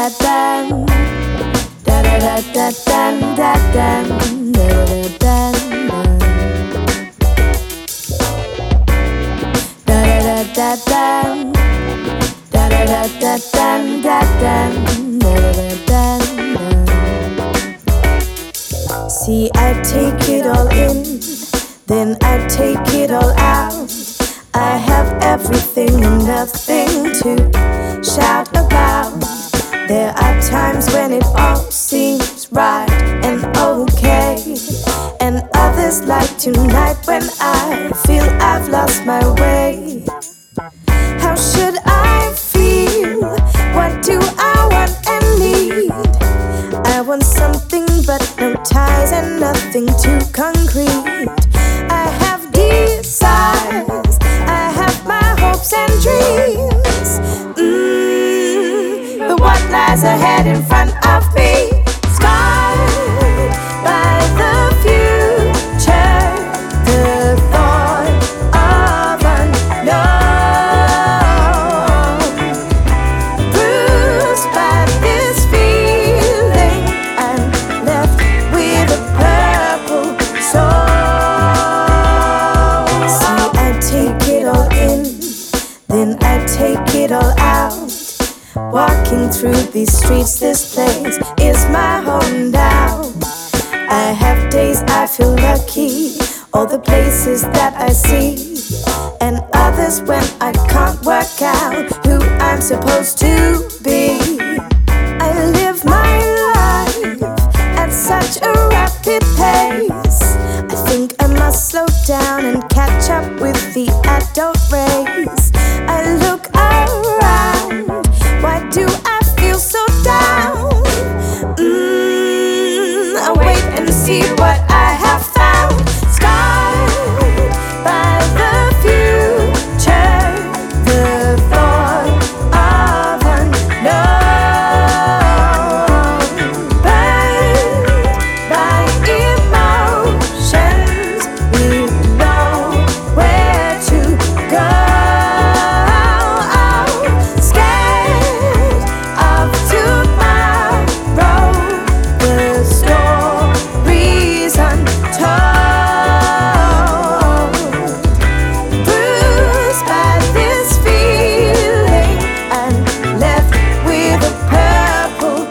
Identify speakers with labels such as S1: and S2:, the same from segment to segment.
S1: See, I take it all in, then I take it all out. I have everything and nothing to shout about. There are times when it all seems right and okay, and others like tonight when I feel I've lost my way. How should I feel? What do I want and need? I want something but no ties and nothing too concrete. I have desires, I have my hopes and dreams. But what lies ahead in front of me? Scarred by the future, the thought of unknown. Bruised by this feeling, I'm left with a purple soul. See, I take it all in, then I take it all out. Walking through these streets, this place is my home now. I have days I feel lucky, all the places that I see, and others when I can't work out who I'm supposed to be. I live my life at such a rapid pace. I think I must slow down and catch up with the adult race. I look around, why do I feel so down? I'll wait and see what I have found. Scarred by the future, the thought of unknown. Burned by emotions, we know where to go. Scared of tomorrow, the stories untold. Bruised by this feeling, I'm left with a purple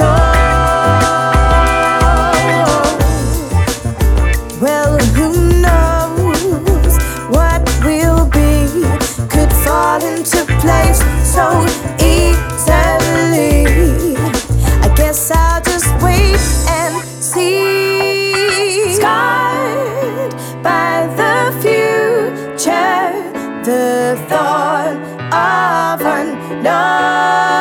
S1: soul. Well, who knows what will be? Could fall into place so easily. I guess I'll just wait and see. Scarred by the future, the thought of unknown.